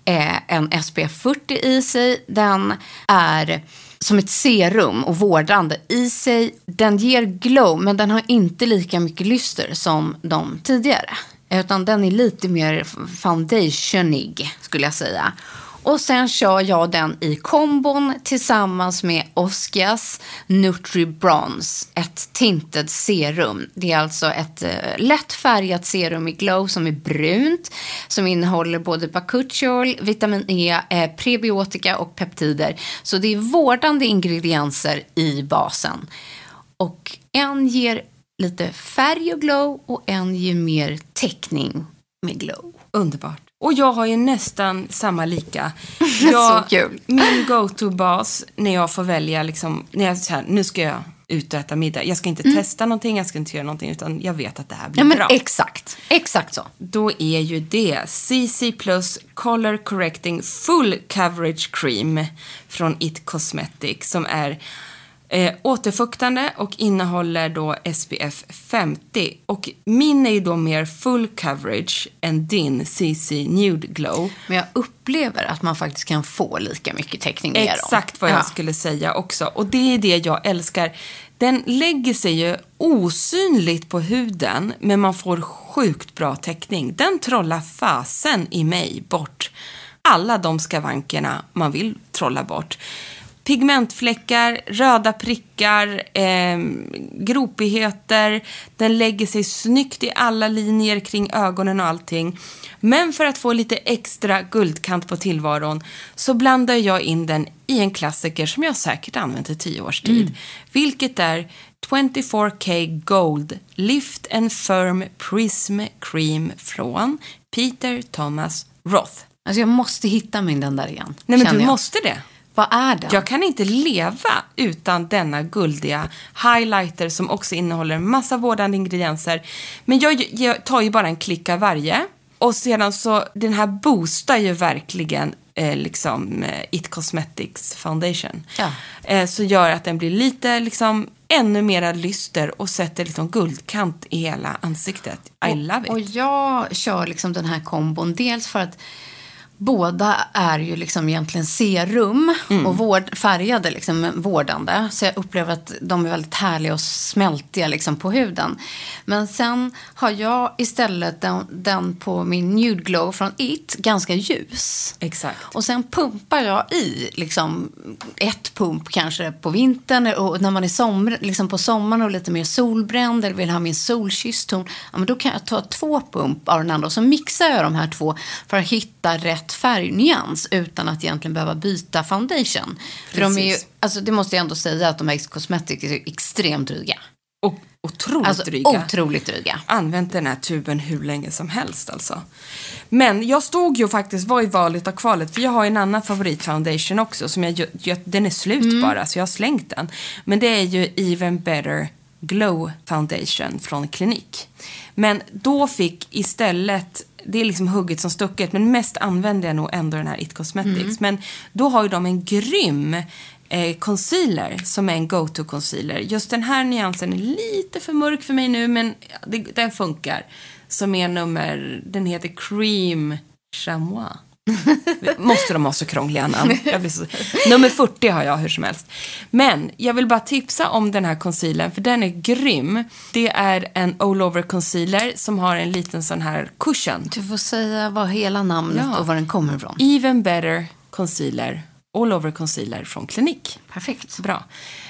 en SPF 40 i sig. Den är som ett serum och vårdande i sig. Den ger glow, men den har inte lika mycket lyster som de tidigare. Utan den är lite mer foundationig, skulle jag säga. Och sen kör jag den i kombon tillsammans med Oscias Nutri Bronze, ett tinted serum. Det är alltså ett lätt färgat serum i glow som är brunt, som innehåller både bakuchiol, vitamin E, prebiotika och peptider. Så det är vårdande ingredienser i basen. Och en ger lite färg och glow och en ger mer täckning med glow. Underbart. Och jag har ju nästan samma lika. Så kul. Min go-to-bas när jag får välja, liksom, när jag så här, nu ska jag ut och äta middag. Jag ska inte testa någonting, jag ska inte göra någonting, utan jag vet att det här blir bra. Exakt så. Då är ju det CC Plus Color Correcting Full Coverage Cream från It Cosmetics som är återfuktande och innehåller då SPF 50. Och min är ju då mer full coverage än din CC Nude Glow. Men jag upplever att man faktiskt kan få lika mycket täckning med dem. Exakt vad jag skulle säga också. Och det är det jag älskar. Den lägger sig ju osynligt på huden, men man får sjukt bra täckning. Den trollar fasen i mig bort alla de skavankerna man vill trolla bort. Pigmentfläckar, röda prickar, gropigheter. Den lägger sig snyggt i alla linjer kring ögonen och allting. Men för att få lite extra guldkant på tillvaron så blandar jag in den i en klassiker som jag säkert använt i 10 års tid. Vilket är 24K Gold Lift and Firm Prism Cream från Peter Thomas Roth. Alltså jag måste hitta min den där igen. Nej, men du måste det. Vad är den? Jag kan inte leva utan denna guldiga highlighter som också innehåller en massa vårdande ingredienser. Men jag tar ju bara en klick av varje. Och sedan så, den här boostar ju verkligen liksom It Cosmetics foundation. Ja. Så gör att den blir lite liksom ännu mera lyster och sätter liksom guldkant i hela ansiktet. I love it. Och jag kör liksom den här kombon dels för att båda är ju liksom egentligen serum och färgade liksom vårdande. Så jag upplever att de är väldigt härliga och smältiga liksom på huden. Men sen har jag istället den på min Nude Glow från It ganska ljus. Exakt. Och sen pumpar jag i liksom ett pump kanske på vintern och när man är liksom på sommaren och lite mer solbränd eller vill ha min solkysstton, ja, men då kan jag ta 2 pump av den andra och så mixar jag de här 2 för att hitta rätt färgnyans utan att egentligen behöva byta foundation. För de är ju, alltså det måste jag ändå säga att de här It Cosmetics är extremt dryga. Och otroligt Alltså dryga. otroligt dryga. Använt den här tuben hur länge som helst alltså. Men jag stod ju faktiskt, var i valet av kvalet. För jag har en annan favoritfoundation också som den är slut bara så jag har slängt den. Men det är ju Even Better Glow Foundation från Clinique. Men då fick istället, det är liksom hugget som stucket, men mest använder jag nog ändå den här It Cosmetics. Men då har ju de en grym concealer som är en go-to-concealer. Just den här nyansen är lite för mörk för mig nu, men den funkar. Som är den heter Cream Chamois. Måste de ha så krångliga namn? Nummer 40 har jag hur som helst. Men jag vill bara tipsa om den här concealern för den är grym. Det är en all-over concealer som har en liten sån här cushion. Du får säga vad hela namnet och var den kommer ifrån. Even Better Concealer. All-over concealer från Clinique. Perfekt. Bra.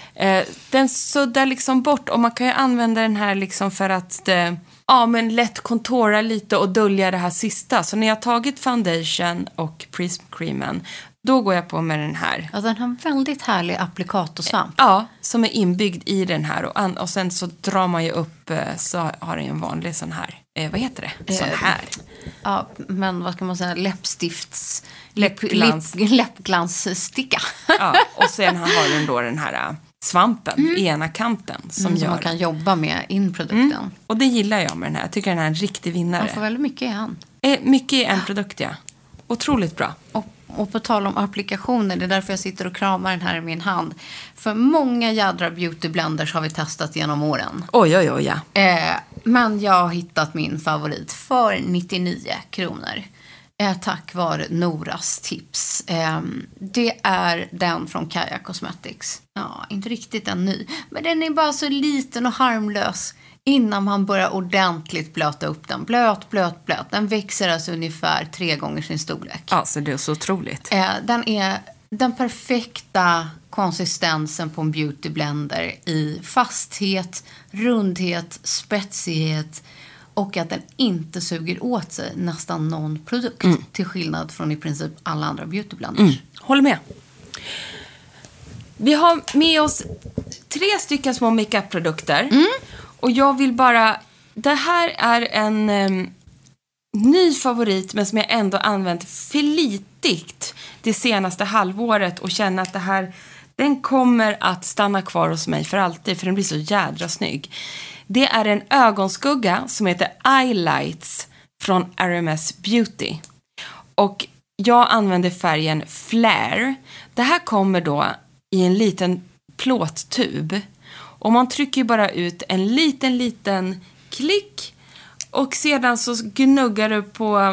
Den suddar liksom bort och man kan ju använda den här liksom för att men lätt kontora lite och dölja det här sista. Så när jag har tagit foundation och prism-creamen, då går jag på med den här. Ja, den har en väldigt härlig applikatorsvamp. Ja, som är inbyggd i den här. Och sen så drar man ju upp, så har den en vanlig sån här. Vad heter det? Sån här. Ja, men vad ska man säga? Läppstifts... Läppglans. Läppglanssticka. Ja, och sen har den då den här svampen i ena kanten som man kan jobba med in produkten. Och det gillar jag med den här. Jag tycker den är en riktig vinnare. Man får väldigt mycket i hand. Mycket i en produkt, ja. Otroligt bra. Och på tal om applikationer, det är därför jag sitter och kramar den här i min hand. För många jädra beauty blenders har vi testat genom åren. Oj, ja. Men jag har hittat min favorit för 99 kronor. Tack vare Noras tips. Det är den från Kaja Cosmetics. Ja, inte riktigt en ny. Men den är bara så liten och harmlös innan man börjar ordentligt blöta upp den. Blöt. Den växer alltså ungefär 3 gånger sin storlek. Ja, så det är så otroligt. Den är den perfekta konsistensen på en beauty blender i fasthet, rundhet, spetsighet och att den inte suger åt sig nästan någon produkt till skillnad från i princip alla andra beauty blenders. Håller med. Vi har med oss 3 stycken små makeup-produkter. Och jag vill bara... Det här är en ny favorit men som jag ändå använt flitigt det senaste halvåret och känner att det här, den kommer att stanna kvar hos mig för alltid för den blir så jädra snygg. Det är en ögonskugga som heter Eyelights från RMS Beauty. Och jag använder färgen Flare. Det här kommer då i en liten plåttub. Och man trycker bara ut en liten klick. Och sedan så gnuggar du på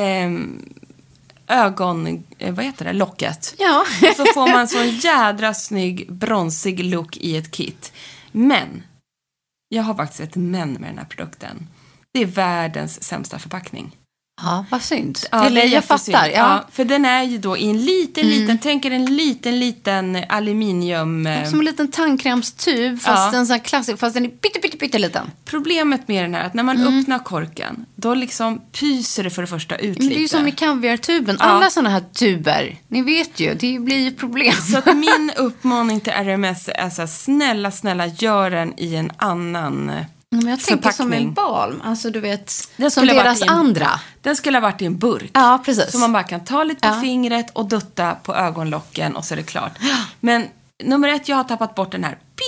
locket. Ja. Och så får man så en jädra snygg bronsig look i ett kit. Men jag har faktiskt ett men med den här produkten. Det är världens sämsta förpackning. Ja, vad synd. Ja, Eller jag fattar. Ja. För den är ju då i en liten, tänker en liten aluminium... Som en liten tandkrämstub, fast en sån här klassisk, fast den är pytte liten. Problemet med den är att när man öppnar korken, då liksom pyser det för det första ut Men lite. det är ju som i kaviartuben. Alla såna här tuber, ni vet ju, det blir ju problem. Så att min uppmaning till RMS är så här, snälla, gör den i en annan... Men jag tänker som en balm, alltså du vet, den som deras andra. Den skulle ha varit i en burk. Ja, precis. Så man bara kan ta lite på fingret och dutta på ögonlocken och så är det klart. Men nummer 1, jag har tappat bort den här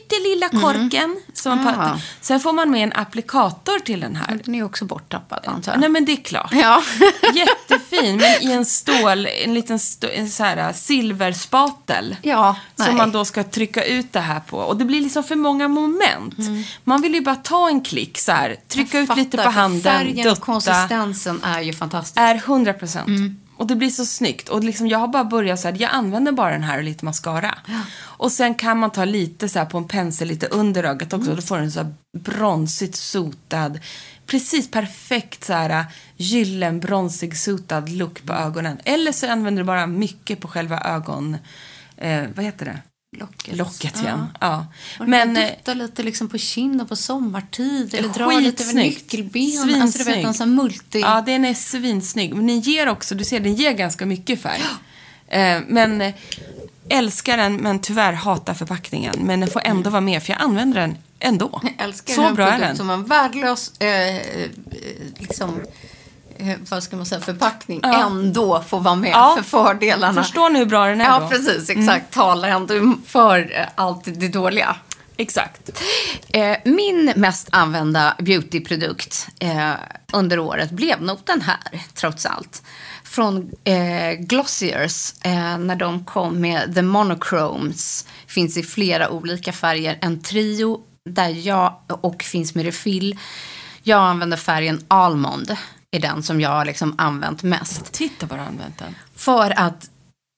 pyttelilla korken. Sen får man med en applikator till den här. Den är också borttappad, antar jag. Nej, men det är klart. Ja. Jättefin, men i en liten så här silverspatel. Ja, som man då ska trycka ut det här på. Och det blir liksom för många moment. Man vill ju bara ta en klick så här. Trycka ut lite på handen. Färgen och konsistensen är ju fantastisk. Är 100%. Och det blir så snyggt. Och liksom, jag har bara börjat så här, jag använder bara den här och lite mascara. Ja. Och sen kan man ta lite så här på en pensel lite under ögat också. Då får den så här bronsigt sotad. Precis perfekt så här gyllen, bronsig, sotad look på ögonen. Eller så använder du bara mycket på själva ögon. Vad heter det? Locket, ja. Men dutta lite liksom på kind och på sommartid. Eller dra lite över nyckelben. Alltså du vet, en sån multi... Ja, den är svinsnygg. Men den ger också, du ser, den ger ganska mycket färg. Men älskar den, men tyvärr hatar förpackningen. Men den får ändå vara med, för jag använder den ändå. Jag älskar så den bra är den. Som en värdelös liksom... vad ska man säga, förpackning ändå får vara med för fördelarna. Förstår ni hur bra den är då? Ja, precis, exakt. Talar ändå för allt det dåliga. Exakt. Min mest använda beautyprodukt under året blev nog den här, trots allt. Från Glossiers, när de kom med The Monochromes. Finns i flera olika färger. En trio där och finns med refill. Jag använder färgen Almond. Är den som jag har liksom använt mest. Titta vad du har använt den. För att...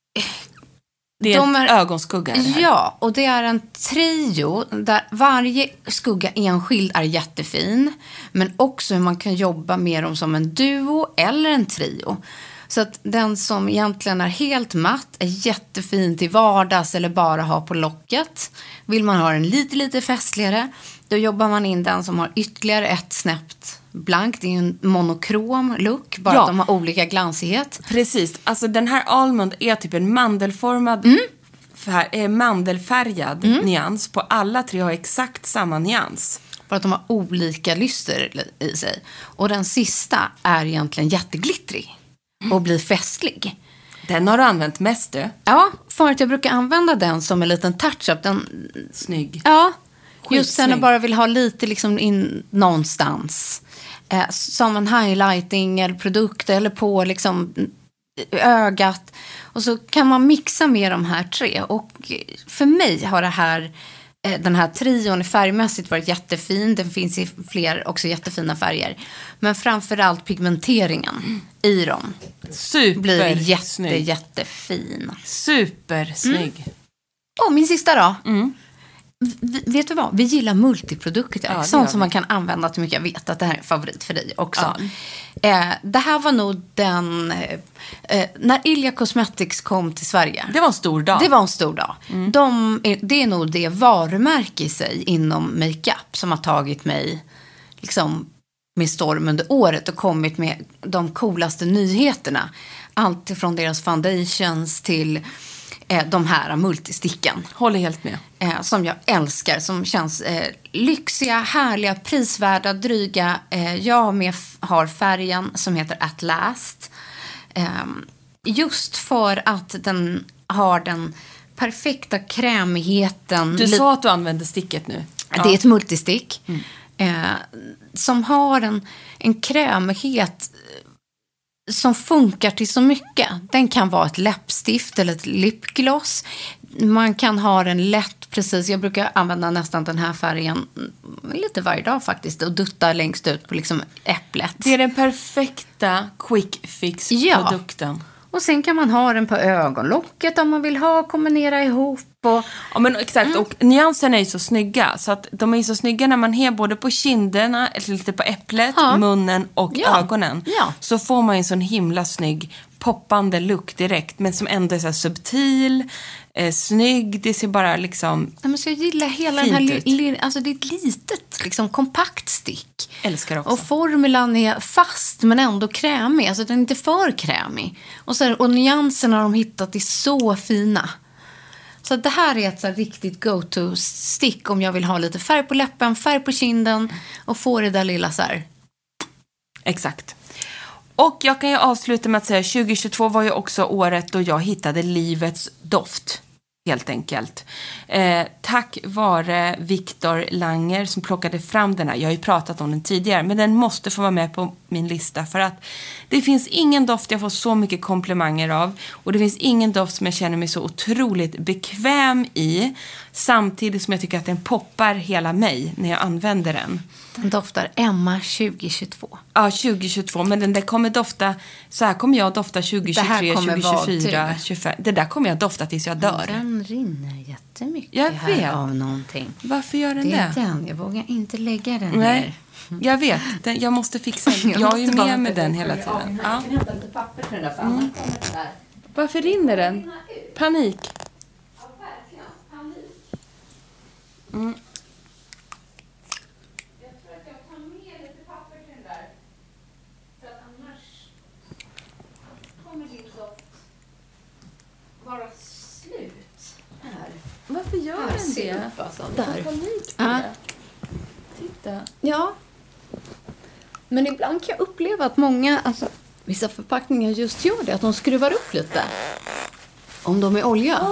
Det är en ögonskugga. Ja, och det är en trio där varje skugga enskild är jättefin. Men också hur man kan jobba med dem som en duo eller en trio. Så att den som egentligen är helt matt är jättefin till vardags eller bara ha på locket. Vill man ha den lite festligare, då jobbar man in den som har ytterligare ett snäppt blank. Det är ju en monokrom look, bara att de har olika glansighet. Precis, alltså den här Almond är typ en mandelformad mandelfärgad nyans. På alla tre har exakt samma nyans. Bara att de har olika lyster i sig. Och den sista är egentligen jätteglittrig och blir festlig. Den har du använt mest, du? Ja, för att jag brukar använda den som en liten touch-up. Snygg. Ja, just sen jag bara vill ha lite liksom in någonstans. Som en highlighting eller produkt eller på liksom ögat. Och så kan man mixa med de här tre. Och för mig har den här trion färgmässigt varit jättefin. Den finns i fler också jättefina färger. Men framförallt pigmenteringen i dem blir jättefin. Supersnygg. Och min sista då. Vet du vad? Vi gillar multiprodukter. Ja, sånt som man kan använda till mycket. Jag vet att det här är en favorit för dig också. Ja. Det här var nog när Ilia Cosmetics kom till Sverige. Det var en stor dag. Det var en stor dag. Det är nog det varumärke i sig inom makeup som har tagit mig liksom med storm under året och kommit med de coolaste nyheterna. Allt från deras foundations till de här multisticken. Håller helt med. Som jag älskar. Som känns lyxiga, härliga, prisvärda, dryga. Jag har färgen som heter At Last. Just för att den har den perfekta krämigheten. Du sa att du använde sticket nu. Det är ett multistick. Som har en krämighet som funkar till så mycket. Den kan vara ett läppstift eller ett lipgloss. Man kan ha den lätt, precis. Jag brukar använda nästan den här färgen lite varje dag faktiskt. Och dutta längst ut på liksom äpplet. Det är den perfekta quick fix-produkten. Och sen kan man ha den på ögonlocket om man vill kombinera ihop. Ja, men exakt. Och nyanserna är ju så snygga. Så att de är så snygga när man har både på kinderna, eller lite på äpplet, munnen och ögonen. Ja. Så får man en sån himla snygg poppande look direkt. Men som ändå är så här subtil, snygg. Det ser bara liksom men så jag gillar hela den här alltså det är ett litet liksom kompakt stick. Älskar också. Och formulan är fast men ändå krämig. Alltså den är inte för krämig. Och nyanserna har de hittat är så fina. Så det här är ett så här riktigt go-to-stick om jag vill ha lite färg på läppen, färg på kinden och få det där lilla så här. Exakt. Och jag kan ju avsluta med att säga 2022 var ju också året då jag hittade livets doft. helt enkelt. Tack vare Viktor Langer som plockade fram den här. Jag har ju pratat om den tidigare, men den måste få vara med på min lista för att det finns ingen doft jag får så mycket komplimanger av, och det finns ingen doft som jag känner mig så otroligt bekväm i, samtidigt som jag tycker att den poppar hela mig när jag använder den. Den doftar Emma 2022. Ja, 2022, men den där kommer dofta, så här kommer jag dofta 2023, 2024, 2025. Det där kommer jag dofta tills jag dör. Den rinner jättemycket Jag här vet. av någonting. Varför gör den Det det? är den, jag vågar inte lägga den Nej, ner. jag vet. Jag måste fixa den. Jag är ju med den hela tiden. Ja. Jag kan hämta lite papper till den där, för annars kommer den där. Varför rinner den? Panik. Ja, verkligen. Panik. Jag tror att jag tar med lite papper till den där. För att annars kommer din doft vara slut. Här. Varför gör den det? Upp, alltså. Jag får Där. panik på Ja. det. Titta. Ja. Men ibland kan jag uppleva att många, alltså vissa förpackningar just gör det, att de skruvar upp lite. Om de är olja.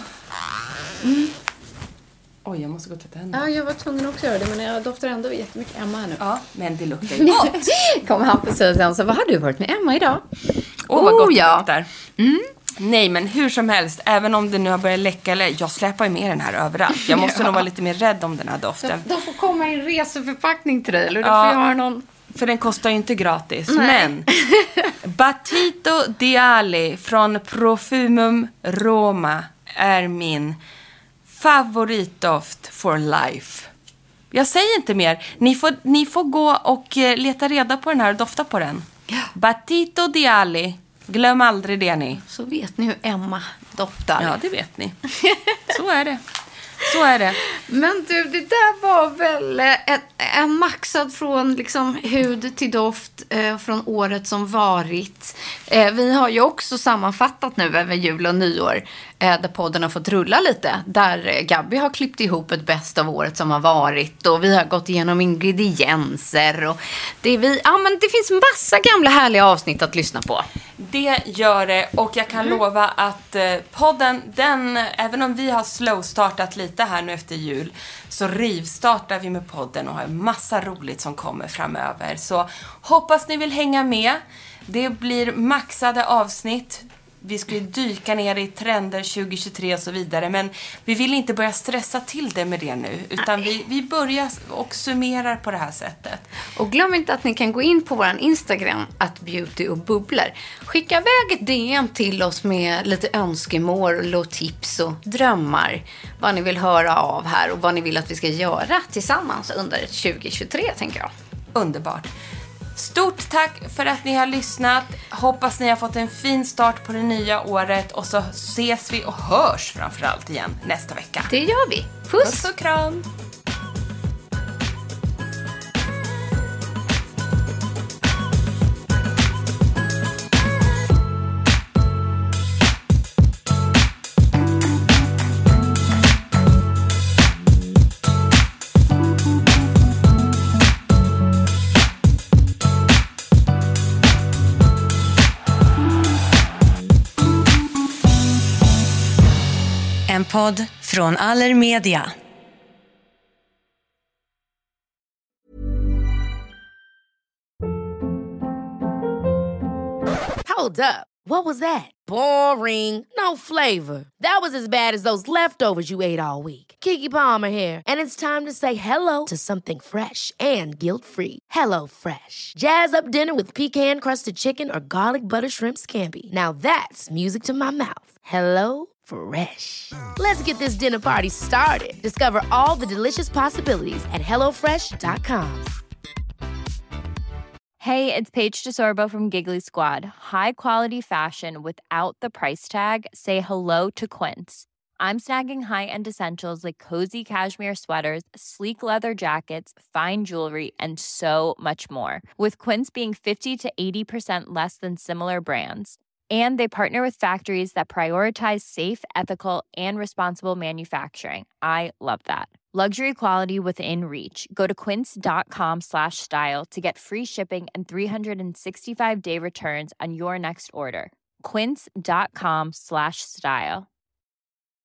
Oj, jag måste gå och tvätta händerna. Ja, jag var tvungen också att göra det, men jag doftar ändå jättemycket Emma här nu. Ja, men det luktar ju gott. Kommer Hampus säga sen, så vad har du varit med Emma idag? Åh, vad gott det ja. luktar. Nej, men hur som helst, även om det nu har börjat läcka, eller jag släpar ju med den här överallt. Jag måste nog vara lite mer rädd om den här doften. De får komma i en reseförpackning till dig, eller du Ja. får göra någon... För den kostar ju inte gratis. Men Batito di Ali från Profumum Roma är min favoritdoft for life. Jag säger inte mer. Ni får gå och leta reda på den här och dofta på den. Ja. Batito di Ali. Glöm aldrig det, ni. Så vet ni hur Emma doftar. Ja, det vet ni. Så är det. Så är det. Men du, det där var väl en maxad från liksom hud till doft från året som varit. Vi har ju också sammanfattat nu över jul och nyår där podden har fått rulla lite. Där Gabby har klippt ihop ett bäst av året som har varit, och vi har gått igenom ingredienser. Och men det finns massa gamla härliga avsnitt att lyssna på. Det gör det, och jag kan lova att podden, även om vi har slow-startat lite här nu efter jul, så rivstartar vi med podden och har en massa roligt som kommer framöver. Så hoppas ni vill hänga med. Det blir maxade avsnitt. Vi ska ju dyka ner i trender 2023 och så vidare. Men vi vill inte börja stressa till det med det nu. Utan vi börjar och summerar på det här sättet. Och glöm inte att ni kan gå in på vår Instagram, @beautyochbubblor. Skicka iväg ett DM till oss med lite önskemål och tips och drömmar. Vad ni vill höra av här och vad ni vill att vi ska göra tillsammans under 2023, tänker jag. Underbart. Stort tack för att ni har lyssnat. Hoppas ni har fått en fin start på det nya året. Och så ses vi och hörs framförallt igen nästa vecka. Det gör vi. Puss! Puss och kram! En podd från Allermedia. Hold up. What was that? Boring. No flavor. That was as bad as those leftovers you ate all week. Keke Palmer here, and it's time to say hello to something fresh and guilt-free. Hello Fresh. Jazz up dinner with pecan-crusted chicken or garlic butter shrimp scampi. Now that's music to my mouth. Hello Fresh. Let's get this dinner party started. Discover all the delicious possibilities at hellofresh.com. Hey, it's Paige DeSorbo from Giggly Squad. High quality fashion without the price tag. Say hello to Quince. I'm snagging high-end essentials like cozy cashmere sweaters, sleek leather jackets, fine jewelry, and so much more. With Quince being 50 to 80% less than similar brands. And they partner with factories that prioritize safe, ethical, and responsible manufacturing. I love that. Luxury quality within reach. Go to quince.com/style to get free shipping and 365-day returns on your next order. Quince.com/style.